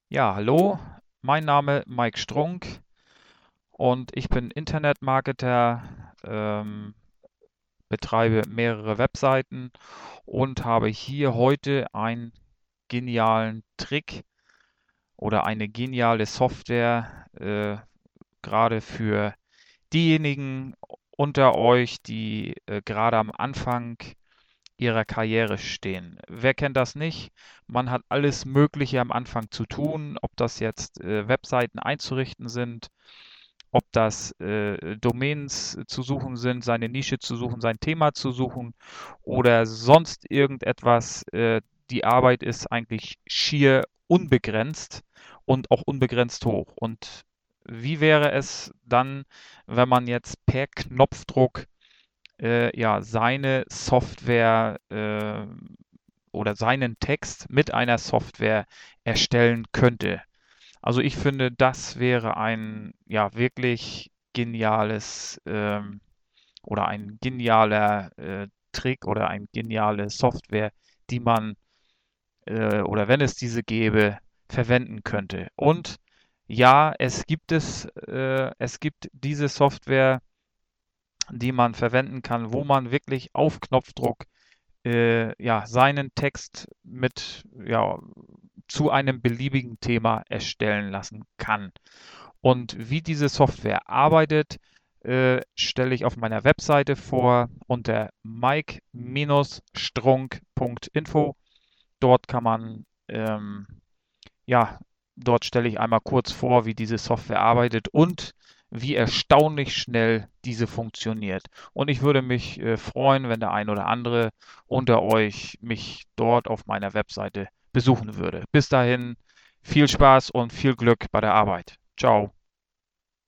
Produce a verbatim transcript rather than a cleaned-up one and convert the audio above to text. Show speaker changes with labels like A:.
A: Ja, hallo, mein Name Mike Strunk und ich bin Internetmarketer, ähm, betreibe mehrere Webseiten und habe hier heute einen genialen Trick oder eine geniale Software, äh, gerade für diejenigen unter euch, die äh, gerade am Anfang ihrer Karriere stehen. Wer kennt das nicht? Man hat alles Mögliche am Anfang zu tun, ob das jetzt äh, Webseiten einzurichten sind, ob das äh, Domains zu suchen sind, seine Nische zu suchen, sein Thema zu suchen oder sonst irgendetwas. Äh, die Arbeit ist eigentlich schier unbegrenzt und auch unbegrenzt hoch. Und wie wäre es dann, wenn man jetzt per Knopfdruck äh, ja, seine Software äh, oder seinen Text mit einer Software erstellen könnte? Also ich finde, das wäre ein ja wirklich geniales ähm, oder ein genialer äh, Trick oder eine geniale Software, die man äh, oder wenn es diese gäbe, verwenden könnte. Und ja, es gibt es, äh, es gibt diese Software, die man verwenden kann, wo man wirklich auf Knopfdruck äh, ja, seinen Text mit ja, zu einem beliebigen Thema erstellen lassen kann. Und wie diese Software arbeitet, äh, stelle ich auf meiner Webseite vor unter mike-strunk punkt info. Dort kann man, ähm, ja, dort stelle ich einmal kurz vor, wie diese Software arbeitet und wie erstaunlich schnell diese funktioniert. Und ich würde mich äh, freuen, wenn der ein oder andere unter euch mich dort auf meiner Webseite besuchen würde. Bis dahin viel Spaß und viel Glück bei der Arbeit. Ciao.